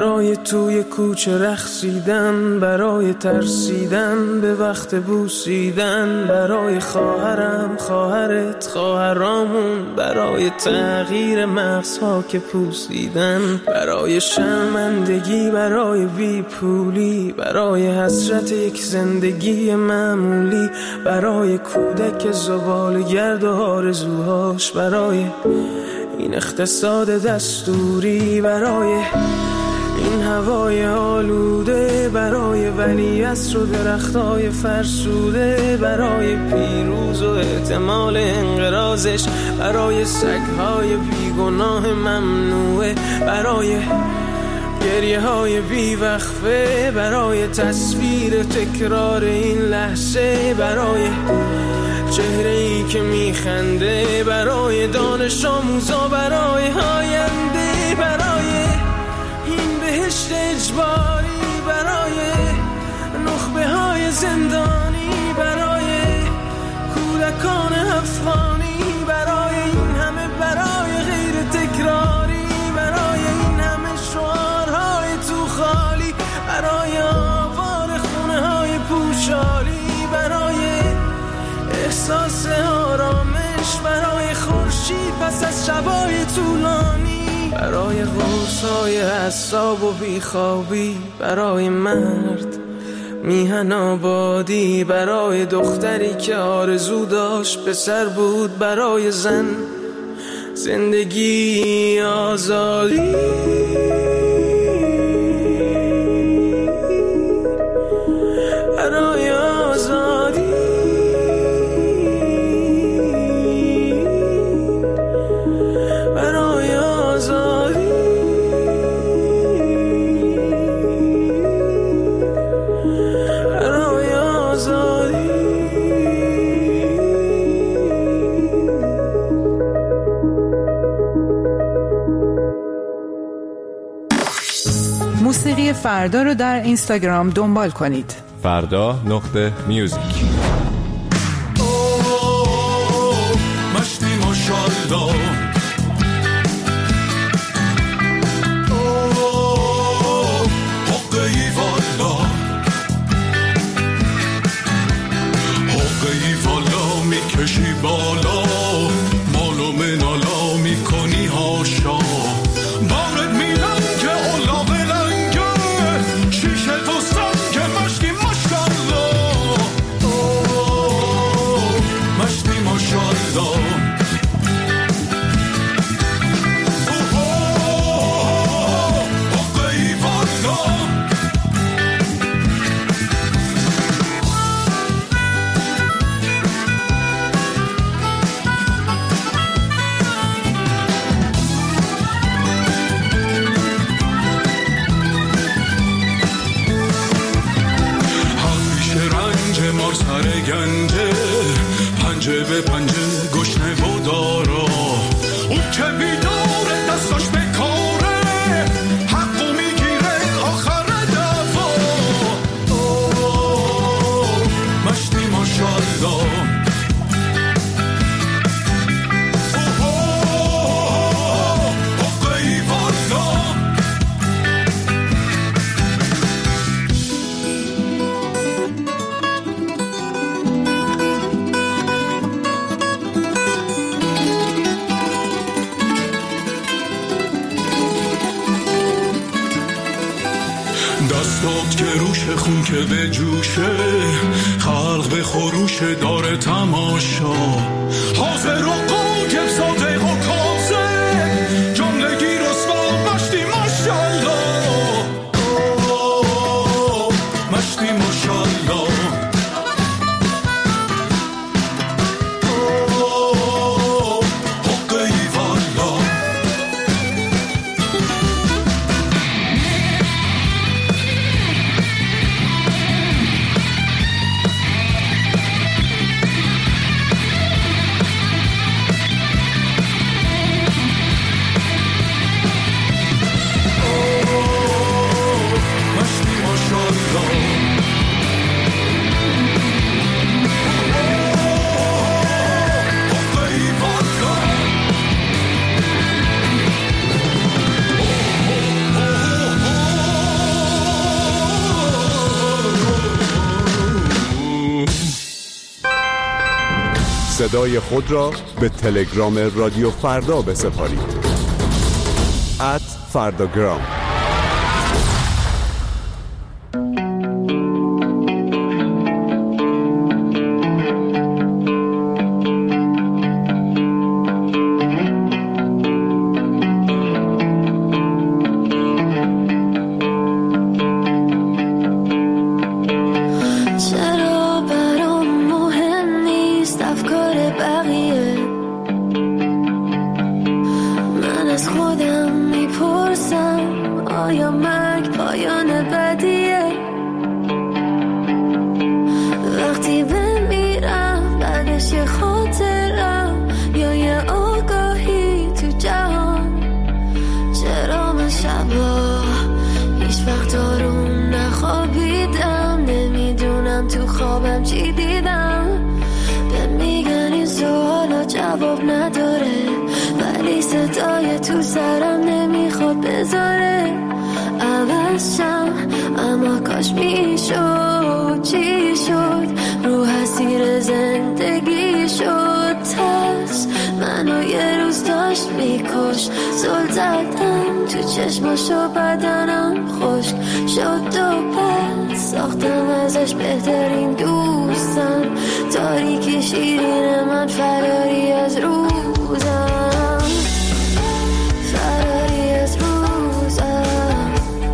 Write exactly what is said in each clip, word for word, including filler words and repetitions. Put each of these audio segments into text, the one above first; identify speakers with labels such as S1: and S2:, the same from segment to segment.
S1: برای توی کوچه رقصیدن، برای ترسیدن به وقت بوسیدن، برای خواهرم خواهرت خواهرامون، برای تغییر مغزها که پوسیدن، برای شرمندگی برای بی پولی، برای حسرت یک زندگی معمولی، برای کودک زباله‌گرد و آرزوهاش، برای این اقتصاد دستوری، برای این هوای آلوده، برای ولیعصر و درختای فرسوده، برای پیروز و احتمال انقراضش، برای سگهای بیگناه ممنوعه، برای گریه های بیوقفه، برای تصویر تکرار این لحظه، برای چهره ای که میخنده، برای دانش آموزا، برای آینده، برای این بهشت اجباری، برای نخبه های زندانی، برای کودکان افغانی، برای این همه برای غیر تکراری، برای این همه شعارهای تو خالی، برای آوار خونه های پوشالی، برای احساس آرامش، برای خورشید پس از شبای طولانی، برای غوصای اعصاب و بیخوابی، برای مرد میهن آبادی، برای دختری که آرزو داشت پسر بود، برای زن زندگی آزادی، برای آزادی، برای آزادی، برای آزادی.
S2: موسیقی فردا رو در اینستاگرام دنبال کنید.
S3: فردا نقطه میوزیک.
S4: مشتی ماشالله حقی والا حقی والا میکشی بالا، مالو منالا میکنی هاشا، بارد میلن که اولاغ لنگه، شیشه تو سنگ مشتی ماشالله مشتی ماشالله. سر گنجه پنجه به پنجه گشنه و دارا، اون که بیداره دستاش به کاره، حقو میگیره آخر دفا. مشتی ماشالله حقی والا. دستات که روش خون که به جوشه، خلق به خروش داره تماشا، حاضر و قاجب صادق و کاذب، جملگی رسوا مشتی ماشالله مشتی ماشالله.
S3: صدای خود را به تلگرام رادیو فردا بسپارید. ات فرداگرام.
S5: چشماشو بدنم خشک شد و پس ساختم ازش بهترین دوستم. تاریکی شیرین من فراری از روزم، فراری از روزم.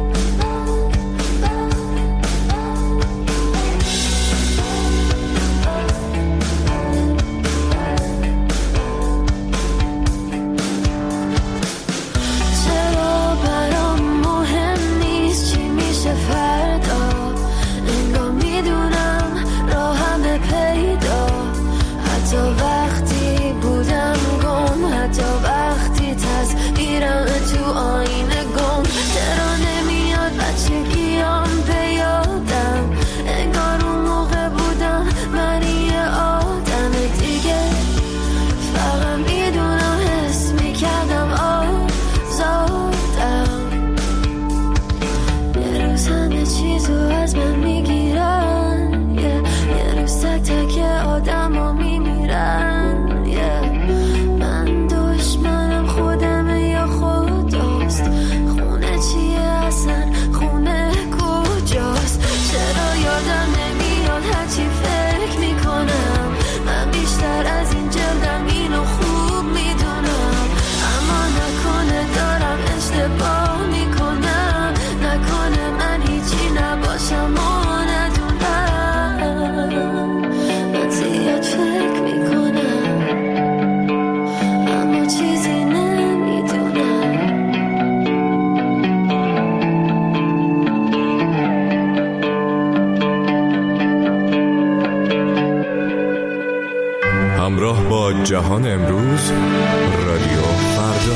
S3: همراه با جهان امروز، رادیو فردا.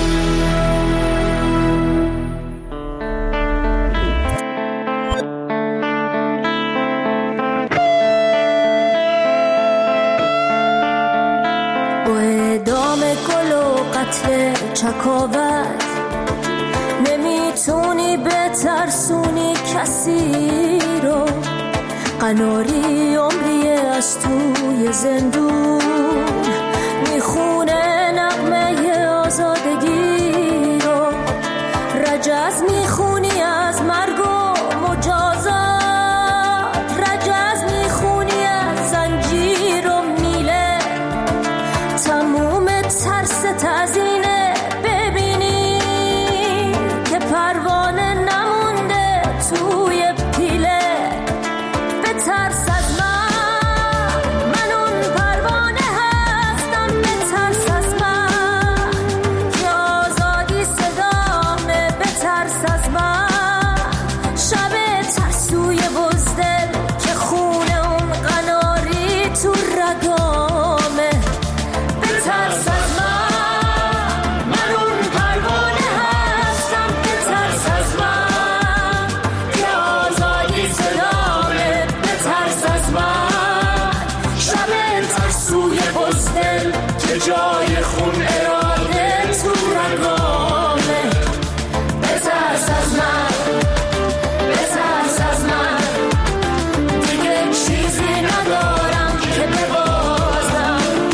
S5: با ادامه گل و قتل چکاوت نمیتونی بترسونی کسی رو. قناری عمری از توی زندون میخونه نغمه آزادگی رو. رجز میخونی از مرگ و مجازات، رجز میخونی از زنجیر و میله. تموم ترس تزینه ببینی که پروانه نمونده توی پیله. ترس از من، من اون پروانه هستم. به ترس از من که آزادی صدامه. به ترس از من شب ترسوی بزدل که خونه اون قناری تو رگامه. به ترس از من، من اون پروانه هستم. به ترس از من که آزادی صدامه. سوی بزدل که جای خون اراده تو رگامه. بترس از من، بترس از من. دیگه چیزی ندارم که ببازم.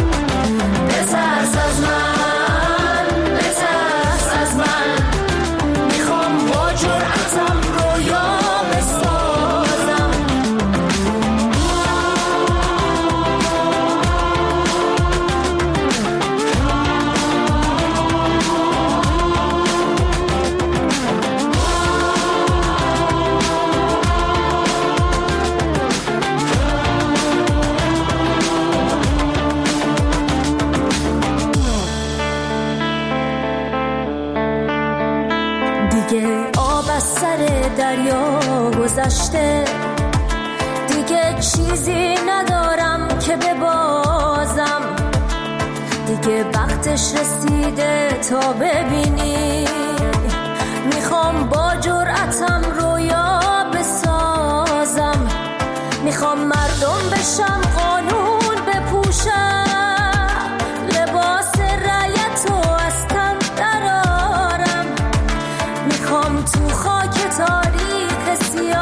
S5: دریا گذشته، دیگه چیزی ندارم که ببازم، دیگه وقتش رسیده تا ببینی. میخوام با جرأتم رویا بسازم، میخوام مردم بشم، قانون بپوشم، لباس رعیتو از تن درارم، میخوام تو خاک تاریخ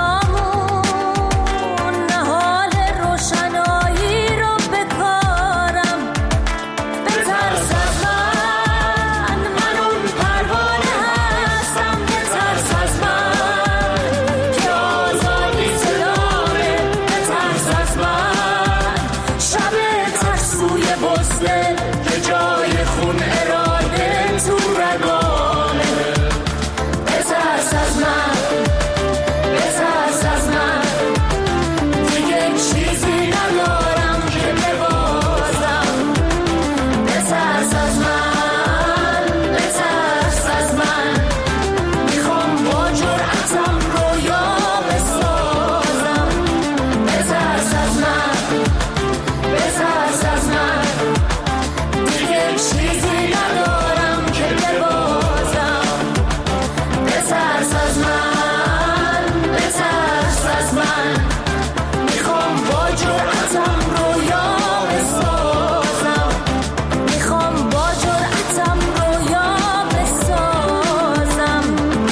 S5: سیامون نهال روشنایی رو بکارم. بترس از من، من اون پروانه هستم، بترس از من که آزادی صدامه، بترس از من شب ترسوی بزدل که جای خون اراده تو رگامه. بترس از من، بترس از من، دیگه چیزی ندارم که ببازم. بترس از من، بترس از من، میخوام با جرأتم رویا بسازم. بترس از من، بترس از من، دیگه چیزی ندارم که ببازم. بترس از من، بترس از من، میخوام با جرأتم رویا بسازم، میخوام با جرأتم رویا بسازم.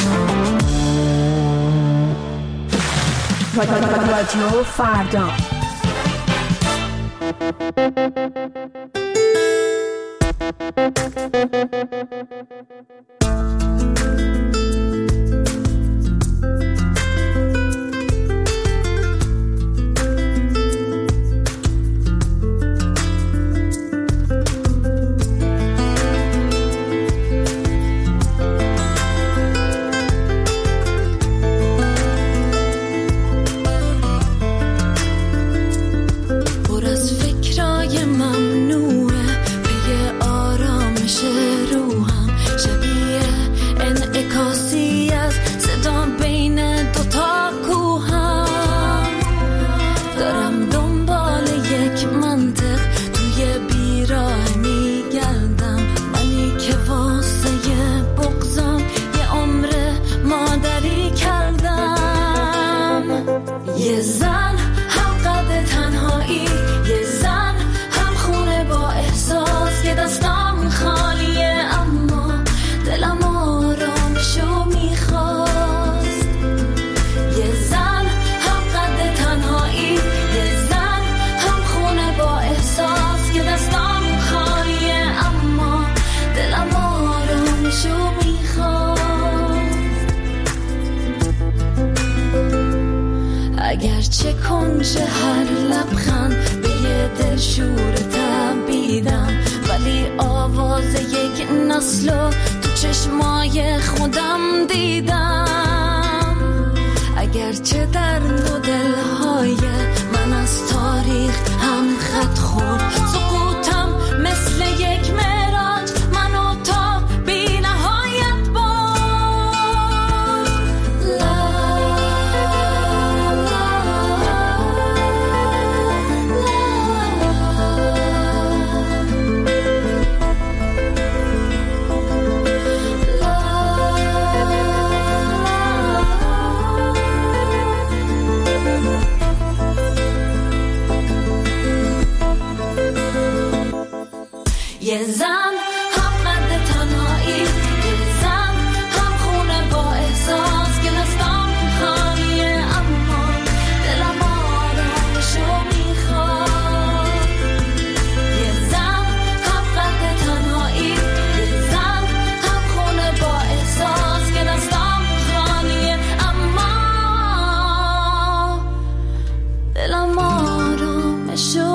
S2: رادیو فردا.
S5: پر از فکرای ممنوعه پی آرامش روحم، شبیه انعکاسی از صدا بین دوتا کوهم. دارم دنبال یک منطق توی بیراه میگردم، منی که واسه بغضم یه عمر مادری کردم. یه زن هم قد تنهایی، یه زن هم خونه با احساس که دستم خالیه، اما دلم آرامشو میخواست. یه زن هم قد تنهایی، یه زن هم خونه با احساس که دستم خالیه، اما دلم آرامشو میخواست. اگرچه کنج هر لبخند به یه دلشور تبیدم، ولی آواز یک نسلو تو چشمای خودم دیدم. اگرچه در دو دلهای من از تاریخ هم خط خورد، سقوطم مثل یک معراج منو تا بی نهایت برد. لا یه زن هم قد تنهایی، یه زن هم خونه با احساس که دستم خالیه، اما دلم آرامشو میخواد. یه زن هم قد تنهایی، یه زن هم خونه با احساس که دستم خالیه، اما دلم آرامشو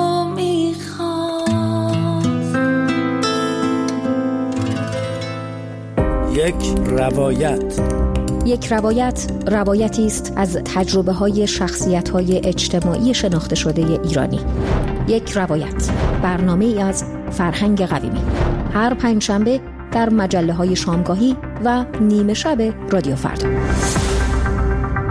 S6: یک روایت.
S7: یک روایت روایتی است از تجربه‌های شخصیت‌های اجتماعی شناخته شده ایرانی. یک روایت، برنامه‌ای از فرهنگ قویمی، هر پنجشنبه در مجله‌های شامگاهی و نیمه شب رادیو فردا.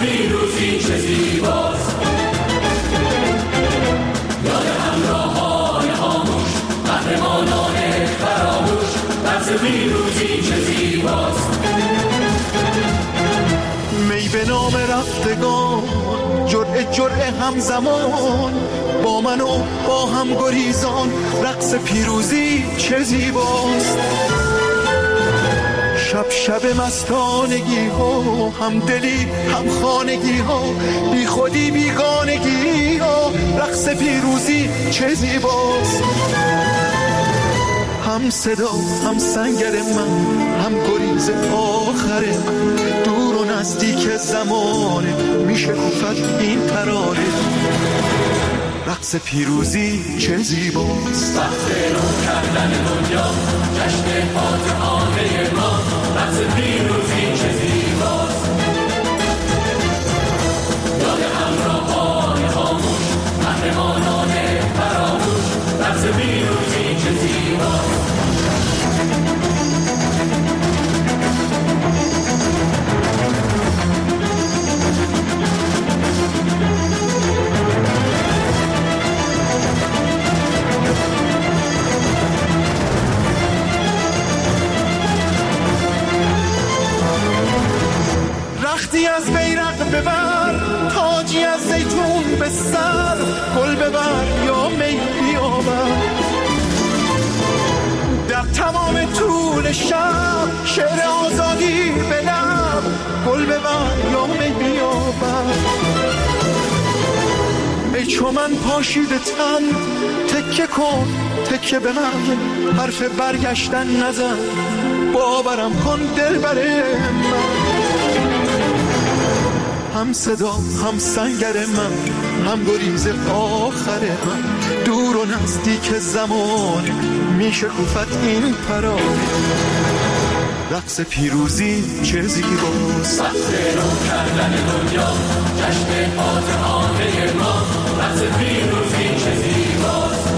S4: پیروزی چه زیباست. یاد همراهان خاموش، قهرمانان فراموش، رقص پیروزی چه زیباست.
S8: می به نام رفتگان، جرعه جرعه همزمان، با من و با هم گریزان، رقص پیروزی چه زیباست. شب شب مستانگی ها، هم دلی هم خانگی ها، بی خودی بیگانگی ها، رقص پیروزی چه زیباست. هم صدا هم سنگر من، هم گریز آخر من، دور و نزدیک زمانه میشه گفت این ترانه، رقص پیروزی چه زیباست.
S4: وقت رو کردن دنیا، جشن فاتحانه ما، رقص پیروزی چه زیباست. یاد همراهان خاموش، قهرمانان فراموش، رقص پیروزی چه زیباست.
S8: رختی از بیرق ببر، تاجی از زیتون به سر، گل ببر یا می بیاور. در تمام طول شب شعر آزادی به لب، گل ببر یا می بیاور. ای چو من پاشیده تن، تکه کن تکه به من، حرف برگشتن نزن، باورم کن دلبر من. هم صدا هم سنگر من، هم گریز آخر من، دور و نزدیک زمان میشه گفت این پرانه، رقص پیروزی چه زیباست.
S4: وقت رو کردن دنیا، جشن فاتحانه ما، رقص پیروزی چه زیباست.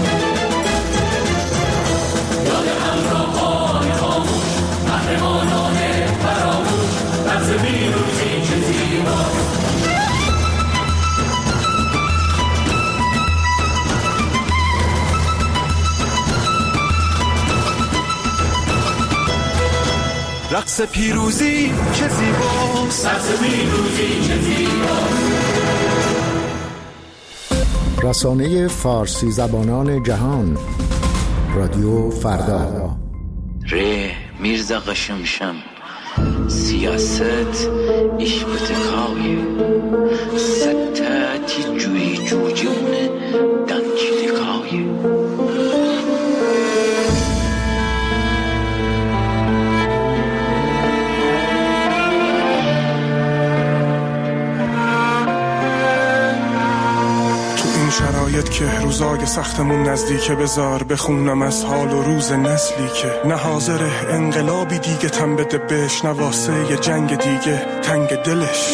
S4: یاد همراهان خاموش، قهرمانان فراموش، رقص پیروزی چه زیباست.
S8: رقص پیروزی چه زیباست.
S4: رقص پیروزی چه زیباست.
S6: رسانه فارسی زبانان جهان، رادیو فردا.
S9: ره میرزا قشمشم سیاست iş بتکای ستاتی جوی جوجونه دانکی دکای.
S10: شرایط که روزای سختمون نزدیکه، بذار بخونم از حال و روز نسلی که نه حاضره انقلابی دیگه تن بده بهش، نه واسه یه جنگ دیگه تنگ دلش.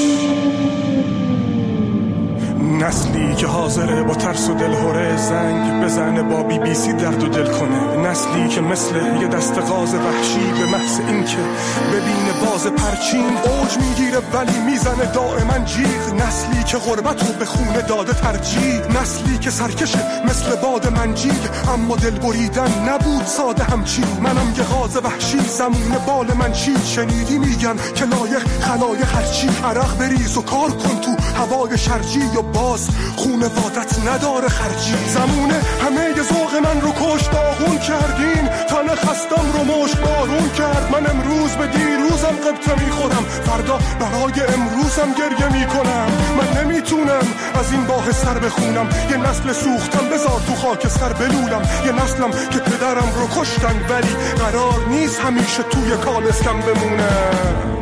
S10: نسلی که حاضره با ترس و دلهوره زنگ بزنه، با بی بی سی درد و دل کنه. نسلی که مثل یه دست غاز وحشی به محض این که ببینه باز پرچین اوج میگیره ولی میزنه دائما جیغ. نسلی که غربت رو به خونه داده ترجیح. نسلی که سرکشه مثل باد منجیل، اما دل بریدن نبود ساده همچین. منم یه غاز وحشی زمون بال من چید. شنیدی میگن که لایق خلایق هرچی. عرق بریز و کار کن تو هوای شرجی، و باز خونه وادت نداره خرجی. زمونه همه ی ذوق من رو کشت، داغون کردین تن خستم رو مشت بارون کرد. من امروز به دیروزم قبطه میخورم، فردا برای امروزم گریه میکنم. من نمیتونم از این باه سر بخونم، یه نسل سوختم بذار تو خاک سر بلولم. یه نسلم که پدرم رو کشتن ولی قرار نیست همیشه توی کالسکم بمونم.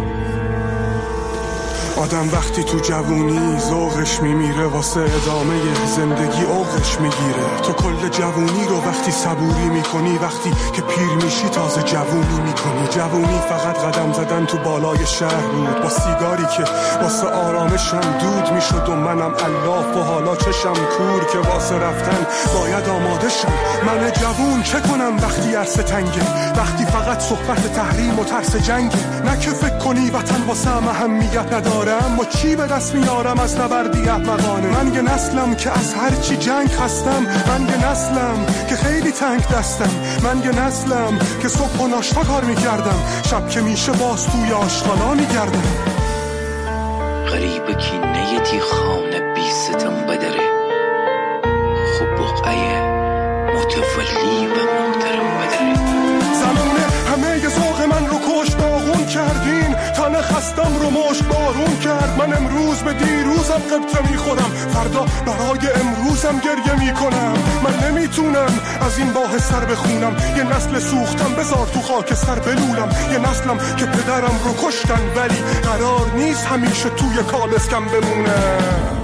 S10: آدم وقتی تو جوونی ذوقش میمیره، واسه ادامه زندگی اوقش میگیره. تو کل جوونی رو وقتی صبوری میکنی، وقتی که پیر میشی تازه جوونی میکنی. جوونی فقط قدم زدن تو بالای شهر بود، با سیگاری که واسه آرامشم دود میشد و منم الاف و حالا چشم کور که واسه رفتن باید آماده شم. من جوون چه کنم وقتی عرصه تنگه، وقتی فقط صحبت تحریم و ترس جنگه. نه که فکر کنی وطن واسه هم اهمیت نداره، بمونه، اما چی به دست میارم از نبردی احمقانه؟ من یه نسلم که از هر چی جنگ هستم، من یه نسلم که خیلی تنگ دستم، من یه نسلم که صبح و ناشتا کار میکردم، شب که میشه باز توی آشغالا میگردم.
S9: غریب کینه تی خانه بی ستم بدره، خوب بقعه متولی و محترم بدره.
S10: زمونه همه ی ذوق من رو کشت داغون کردین، تن خستم رو مشت بارون کرد. من امروز به دیروزم قبطه میخورم، فردا برای امروزم گریه میکنم. من نمیتونم از این باه سر بخونم، یه نسل سوختم بذار تو خاک سر بلولم. یه نسلم که پدرم رو کشتن ولی قرار نیست همیشه توی کالسکم بمونم.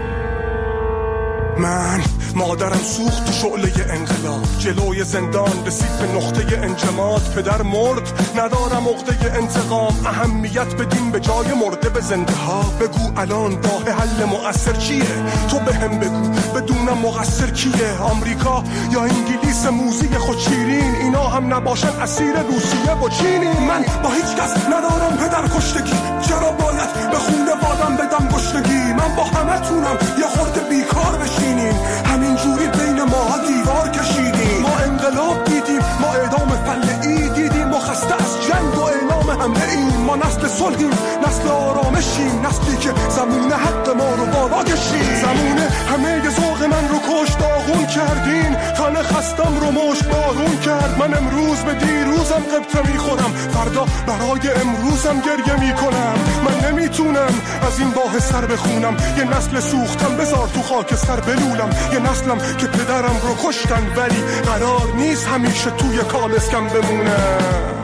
S10: من مادرم سوخت تو شعله انقلاب، جلوی زندان رسید به نقطه انجماد. پدر مرد ندارم عقده انتقام، اهمیت بدیم به جای مرده به زنده ها. بگو الان راه حل مؤثر چیه؟ تو بهم بگو بدونم مقصر کیه؟ آمریکا یا انگلیس موزی خود شیرین، اینا هم نباشن اسیر روسیه و چینی. من با هیچ کس ندارم پدر کشتگی، چرا باید به خونه وادم بدم گشتگی؟ من با همه تونم یه خورده بیکار بشینیم، همین جوری بین ما دیوار کشیدیم. ما انقلاب دیدیم، ما اعدام فلعی دیدیم، ما خسته از جنگ و اعلام حمله ایم. ما نسل صلحیم، نسل آرامشیم، نسلی که زمونه حق ما رو بالا کشید. زمونه همه ی ذوق من رو کشت داغون کردین، تن خستم رو مشت بارون کرد. من امروز به دیروزم قبطه میخورم، فردا برای امروزم گریه میکنم. من نمیتونم از این باه سر بخونم، یه نسل سوختم بذار تو خاک سر بلولم. یه نسلم که پدرم رو کشتن ولی قرار نیست همیشه توی کالسکم بمونم.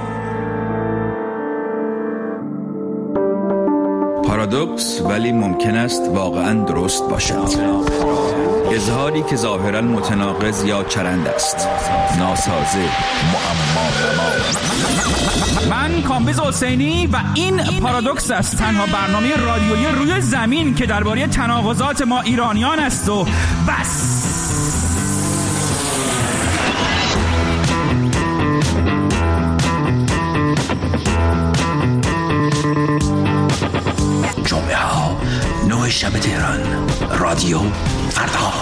S11: پارادوکس ولی ممکن است واقعا درست باشد. اظهاری که ظاهرا متناقض یا چرند است، ناسازه، معما.
S12: من کامبیز حسینی و این پارادوکس است، تنها برنامه رادیویی روی زمین که درباره تناقضات ما ایرانیان است و بس.
S13: جمعه ها نه شب تهران، رادیو فردا.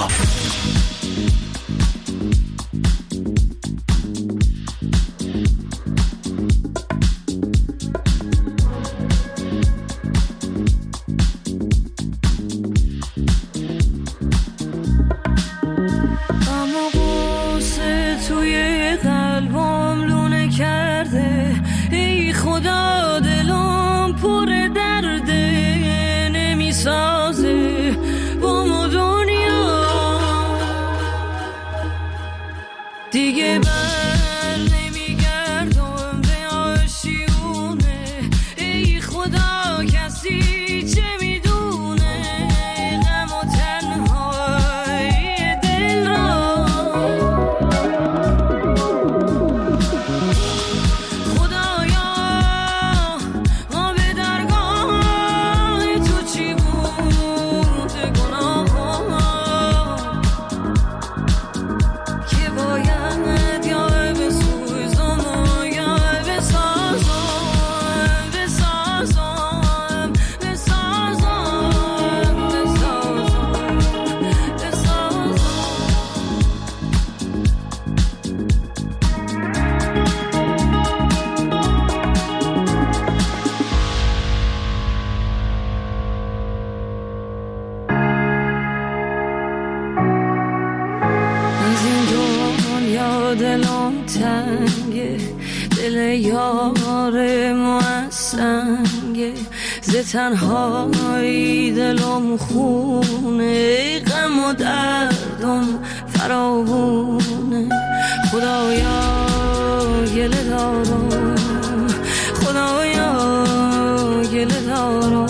S5: دلم تنگه، دل یار موسنگه، ز تنهایی دلم خونه، غم و دردم فراوونه. خدایا گله دارم، خدایا گله دارم،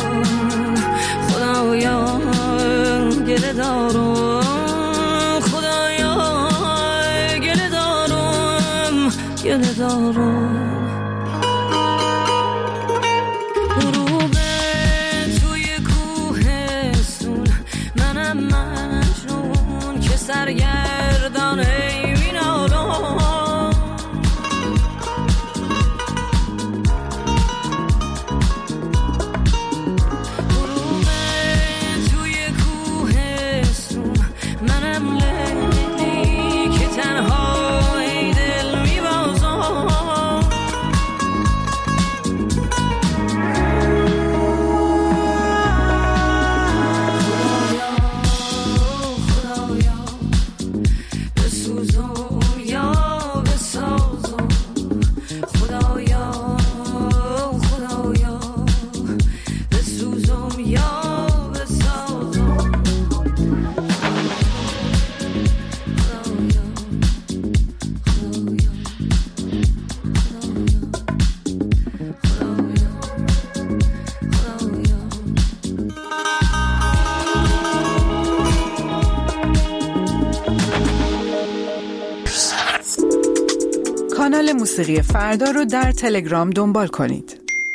S5: خدایا گله دارم، خدایا گله دارم، گله دارم. غروب توی کوهستون، منم مجنون که سرگردان می‌نالم. کامیاب سازم.
S14: کانال موسیقی فردا رو در تلگرام دنبال کنید.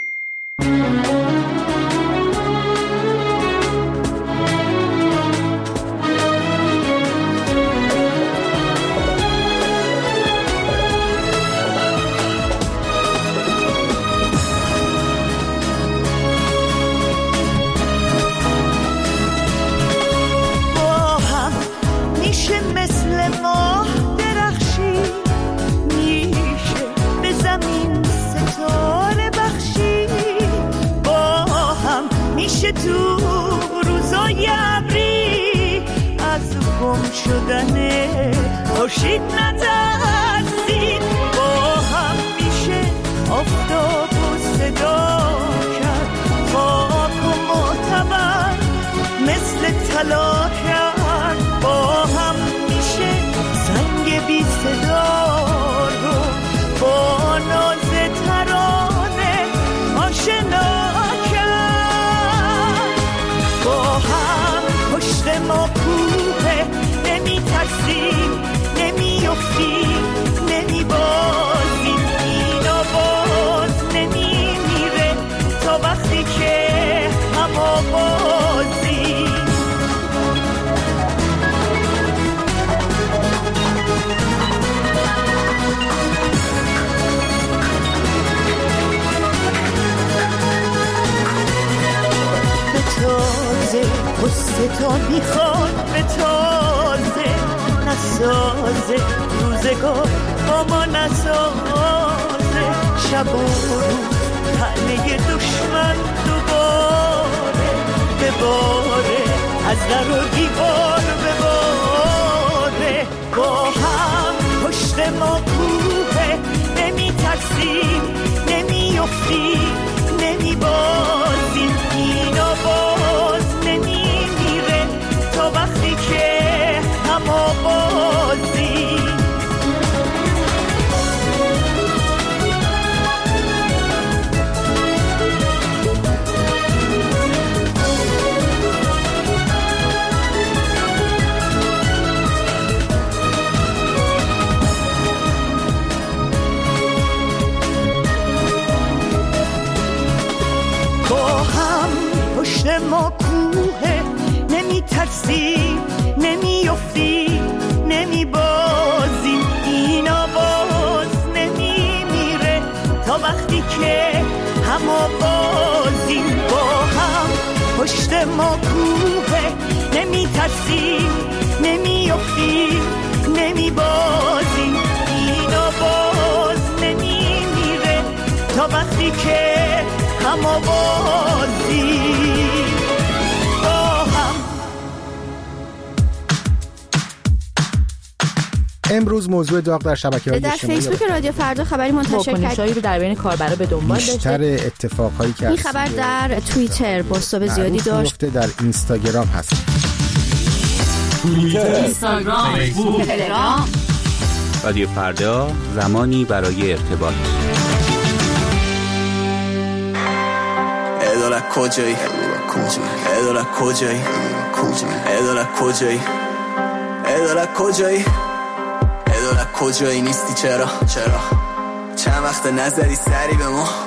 S15: با هم میشه مثل ماه درخشی، میشه به زمین ستاره بخشی، با هم میشه تو روزای ابری از گم شدن خورشید نترسید، با هم میشه آفتاب و صدا کرد، خاک و معتبر مثل طلا کرد، با هم میشه سنگ بی صدا رو با ناز ترانه آشنا کرد، با هم پشت ما کوه، نمی ترسیم نمی افتیم نمی بازیم، اینا باز نمی میره تا وقتی که هم آوازیم. به تازه قصه تا میخواد به تازه نسازه، روزگار با ما نسازه، شب و روز تنه دشمن دوباره بباره، از در و دیوار بباره، با هم پشت ما کوه، نمی ترسیم نمی افتیم نمی بازیم، اینا باز نمی میره تا وقتی که هم آوازیم. با هم پشت ما کوه، نمی ترسیم نمی افتیم نمی بازیم، اینا باز نمی میره تا وقتی که هم آوازیم، با هم پشت ما کوه، نمی ترسیم نمی افتیم نمی بازیم، اینا باز نمی میره تا وقتی که هم آوازیم.
S6: امروز موضوع داغ در شبکه‌های اجتماعی
S16: در فیسبوک رادیو فردا خبری منتشر کرد. واکنش‌هایی رو در بین کاربرا به دنبال داشته.
S6: بیشتر اتفاقهایی که
S16: این خبر در توییتر بازتاب زیادی داشت.
S6: در اینستاگرام هست.
S17: توییتر، اینستاگرام، فیسبوک، تلگرام. رادیو فردا، زمانی برای ارتباط.
S18: اداره کجایی؟ اداره کجایی؟ اداره کجایی؟ اداره کجایی؟ اداره کجایی نیستی چرا؟ چرا؟ چند وقت نزدی سری به ما؟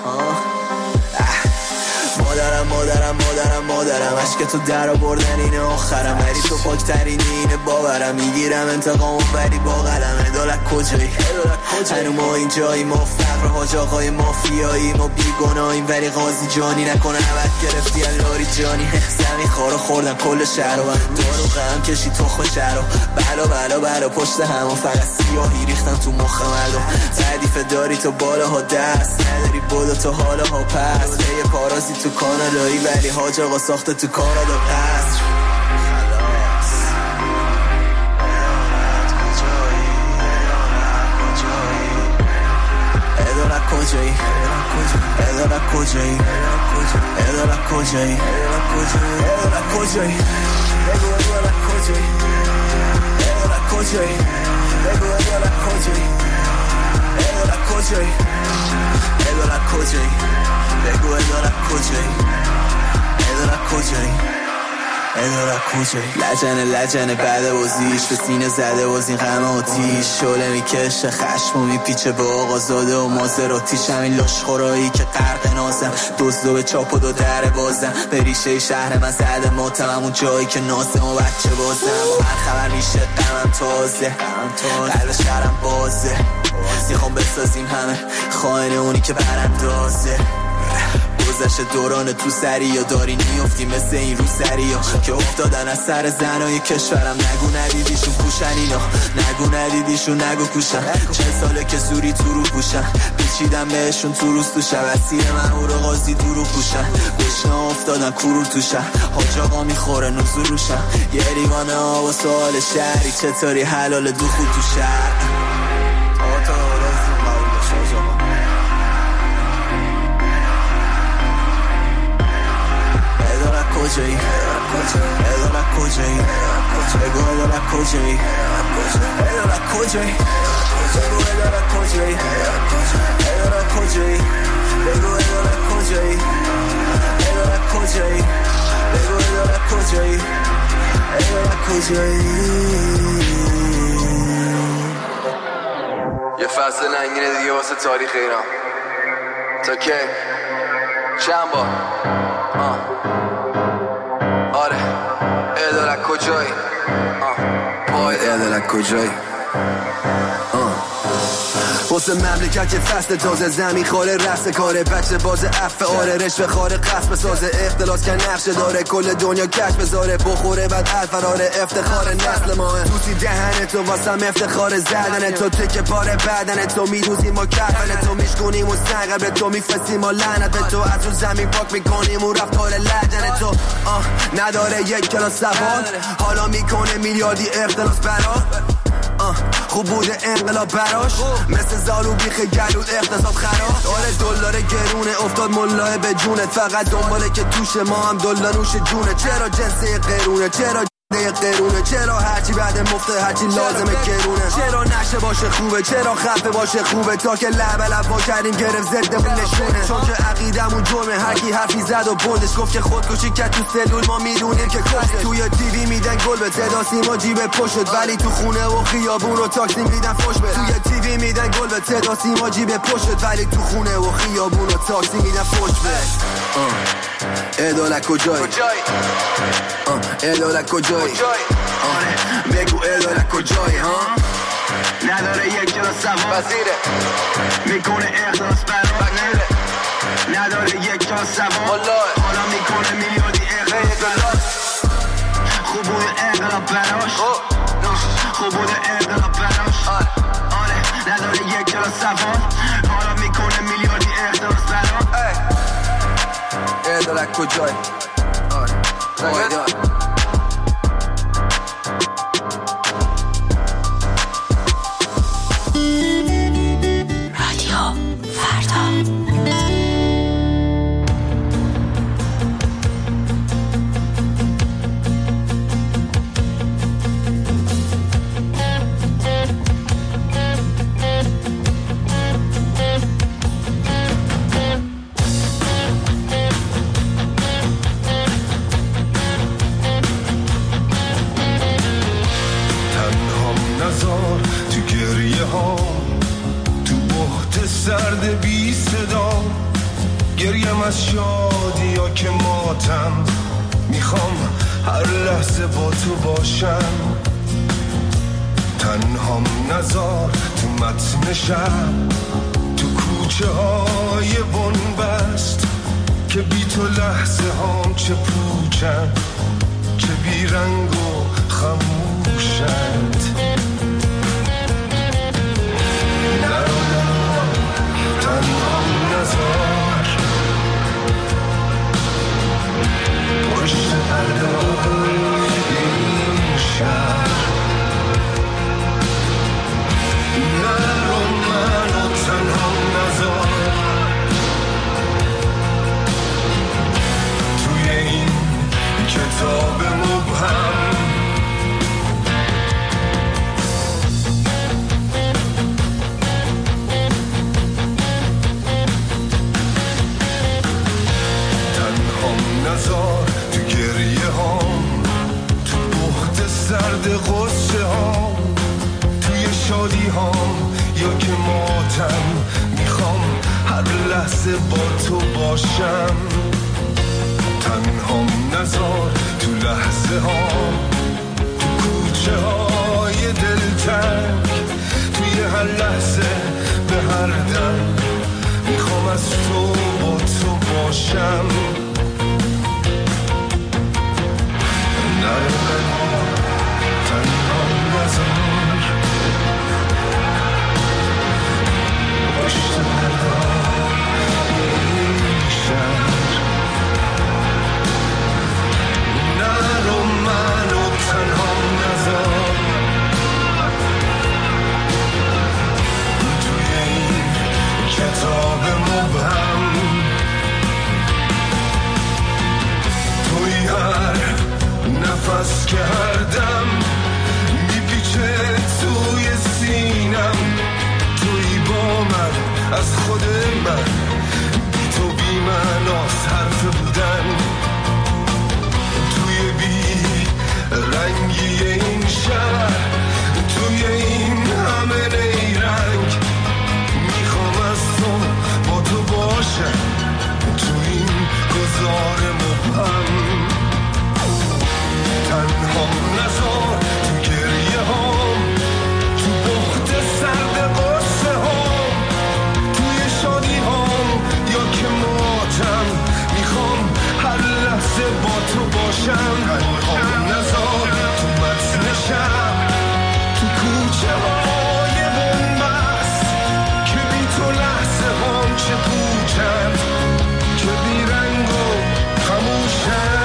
S18: مادرم مادرم مادرم مادرم عشق تو در آوردن اینه آخرم، ولی تو پاکترین اینه باورم، میگیرم انتقامو ولی با قلم. ادالت کجایی؟ هنو ما این جایی، ما فقر حاج آقای مافیایی، ما بیگناهیم ولی قاضی جانی نکنه نبت گرفتی الاری جانی، زمین خارو خوردن کل شهر و دارو غم کشی تخم شهر و بلا بلا بلا پشت همون فقط سیاهی ریختن تو مخ مردم، تعدیف داری تو بالاها دست نداری بودو تو حالاها پس، یه پارازی تو کانالایی ولی حاج آقا ساخته تو کانادا قصر. ادالت کجایی ادالت کجایی ادالت کجایی ادالت کجایی بگو ادالت کجایی ادالت کجایی بگو ادالت کجایی ادالت کجایی ادالت کجایی بگو ادالت کجایی ادالت کجایی ادالت کجایی لجنه لجنه بعد بازیش به سینه زده باز این غم آتیش شعله میکشه خشم و میپیچه به آقا زاده و مازراتیش همین لاشخورایی که غرق نازم دزدو به چاپ و دو در بازم به ریشه شهر من زده ماتم همون جایی که نازم و بچه بازم هر خبر میشه غمم تازه قلب شهرم بازه میخوام بسازیم همه خائن اونی که براندازه گذشت دوران تو سری یا داری نیفتی مثل این رو سری ها که افتادن از سر زنای کشورم نگو ندیدیشون پوشن اینا نگو ندیدیشون نگو کوشن چه ساله که زوری تو رو پوشن پیچیدم بهشون تو روز تو شب اسیر من او رو قاضی تو رو پوشن گشنه افتادن کرور تو شهر حاج آقا میخوره نزول روشن یه لیوانه ها و سوال شهری چطوری حلال دو خود تو شهر کجایی ادالت کجایی بگو ادالت کجایی ادالت کجایی بگو ادالت کجایی ادالت کجایی بگو ادالت کجایی ادالت کجایی بگو ادالت کجایی ادالت کجایی
S19: یه فصل ننگینه دیگه واسه تاریخ ایران تا کی چند بار آه آره ادالت کجایی آه ادالت کجایی
S18: واسه مملکت که فصل تازه زمین خاله رفت کاره بچه باز عفه آره رشوه خاره قصب سازه اختلاس که نقشه داره کل دنیا کش بذاره بخوره بعد الفراره افتخار نسل ماه توسی دهن تو واسم افتخار زدن تو تکه پاره بدن تو میدوزیم ما کفن تو میشکنیم و سنگر به تو میفسیم و لعنت به تو از اون زمین پاک میکنیم و رفتار لجن تو آه نداره یک کلاس سوال حالا میکنه میلیاردی اختلاس برا خوب بوده انقلاب براش مثل زالو بیخ گلود اقتصاد خراب آره دلار گرونه افتاد ملاه به جونت فقط دنباله که توش ما هم دلار نوش جونه چرا جنسه قرونه چرا قرونه چرا هرچی بعد مفته هرچی لازمه گرونه چرا نشه باشه خوبه چرا خفه باشه خوبه تا که لب لب با کردیم گرفت ضدمون نشونه چون که عقیدمون جرمه هر کی حرفی زد و بردش گفت که خودکشی کرد تو سلول ما میدونیم که کشته توی تیوی میدن گل به صدا سیما جیب پشت ولی تو خونه و خیابون و تاکسی میدن فوش به توی تیوی میدن گل به صدا سیما جیب پشت ولی تو خونه و خیابون و تاکسی میدن فوش به ادالت کجایی ادالت کجایی بگو ادالت کجایی ها نداره یک کلاس سوار وزیره میکنه اخلاص برای نداره یک کلاس سوار حالا میکنه میلیاردی اخلاص خوب بوده انقلاب براش خوب بوده انقلاب براش آره نداره یک کلاس سوار حالا میکنه میلیاردی اخلاص براش ادالت کجایی آره
S20: سرد بی صدا گریم از شادی یا که ماتم میخوام هر لحظه با تو باشم تنهام نزار تو متن شب تو کوچه های بنبست که بی تو لحظه هام چه پوچن چه بی رنگ و خموشند تنهام نزار پشت پردای این شهر نرو منو تنهام نزار لحظه با تو باشم، تنها نذار تو لحظه ها، تو کوچه های دلتنگ، توی هر لحظه به هر دم میخوام از تو با تو باشم. نره منو تنها نذار پشت پردار این شهر، نرو منو تنها نذار توی این کتاب مبهم، توی هر نفس که هر دم میپیچه توی سینم، توی با من از خود من، بی تو بی معناست حرف بودن، توی بی رنگی این شهر، توی این همه نیرنگ میخوام از تو با تو باشم، توی این گذار مبهم، تنها نذار تو گریه هام، تو بخت سرد قصه هام، توی شادی هام یا که ماتم، میخوام هر لحظه با تو باشم، تنها نذار تو متن شب، تو کوچه های بنبست که بی تو لحظه هام چه پوچن، که بی رنگ و خموشن.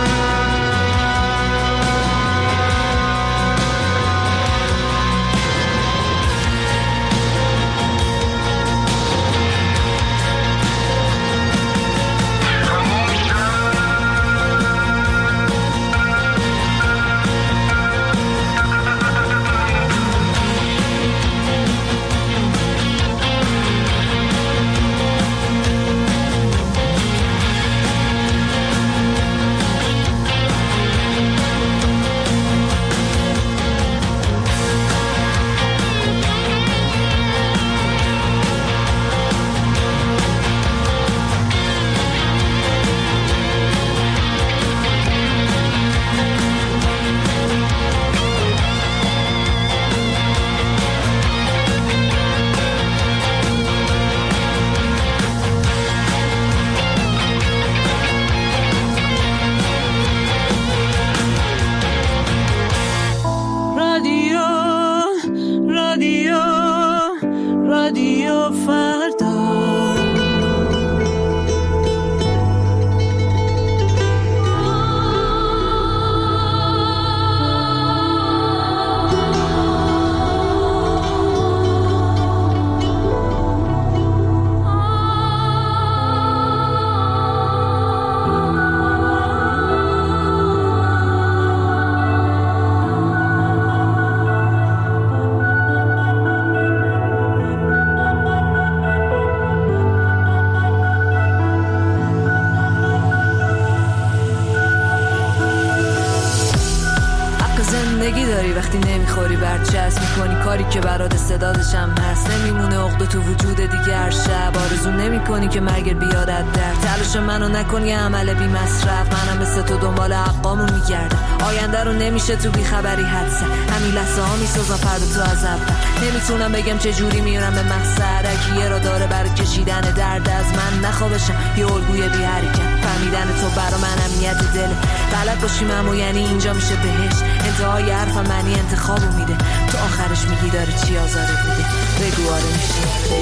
S21: وقتی نمیخوری برچسب میکنی کاری که برات استعدادشم هست، نمیمونه عقده تو وجود دیگه هر شب، آرزو نمیکنی که مرگ بیادت در تلاش منو نکنی یه عمل بی مصرف، منم مثل تو دنبال حقامون میگردم، آینده رو نمیشه تو بی خبری حدسه، همین لحظه ها میسازم فردا تو از اول، نمیتونم بگم چه جوری میرم به مقصد، اگه یه را داره برای کشیدن درد از من نخوابشم، یه الگوی بی حرکت، فهمیدن تو برا من امنیت دله، بلد باشیم امو یعنی اینجا میشه بهش، انتهای حرفم معنی انتخابو میده، تو آخرش میگی داره چی آزارت میده، بگو آره میشه.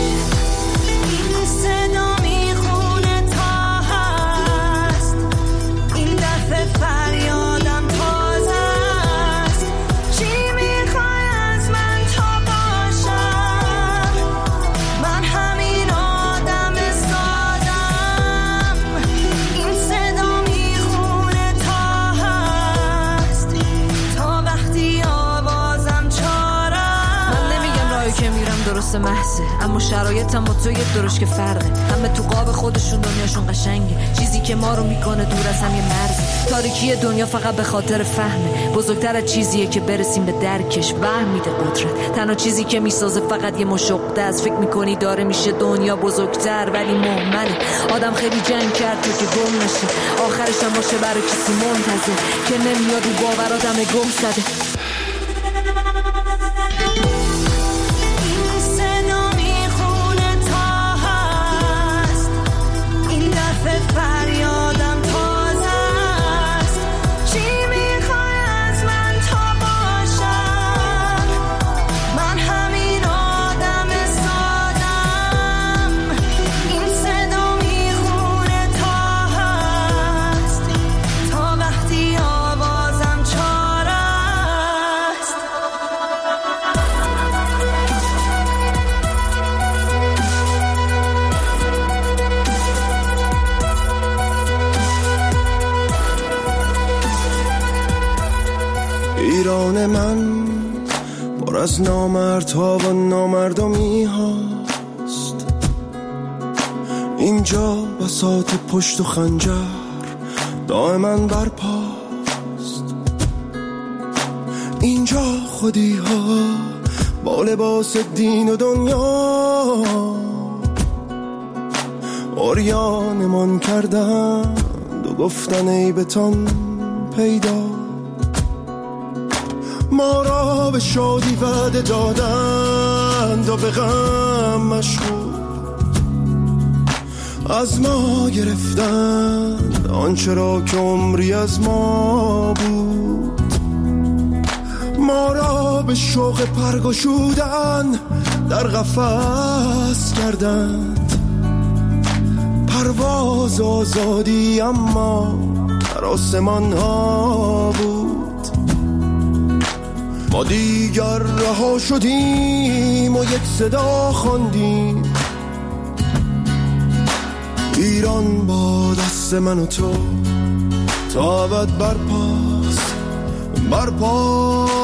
S5: این صدا میخونه تا هست، این دفعه فریادم تازه است، چی میخوای از من تا باشم، من همین آدم سادم، این صدا میخونه تا هست، تا وقتی آوازم چارم،
S21: من نمیگم راهی که میرم درست واسه محضه، اما شرایطم با تو یک درشت که فرقه. همه تو قاب خودشون دنیاشون قشنگه، چیزی که ما رو میکنه دور از هم یه مرزه. تاریکی دنیا فقط به خاطر فهمه، بزرگتر از چیزیه که برسیم به درکش. وهم میده قدرت، تنها چیزی که میسازه فقط یه مشقه است. فکر میکنی داره میشه دنیا بزرگتر ولی مهمله. آدم خیلی جنگ کرد تو که گم نشه، آخرش هم باشه برای کسی منتظر که نمیاد رو باور آدم گم زده.
S1: ایران من پر از نامردها و نامردمی هاست، اینجا بساط پشت و خنجر دائما برپاست. اینجا خودی ها با لباس دین و دنیا عریانمان کردند و گفتن ای بتان پیدا. ما را به شادی وعده دادند و به غم مشغول، از ما گرفتند آنچه را که عمری از ما بود. ما را به شوق پرگشودن در قفس کردند، پرواز آزادی اما در آسمان ها بود. ما دیگر رها شدیم و یک صدا خواندیم، ایران با دست من و تو تا ابد برپاس برپاس.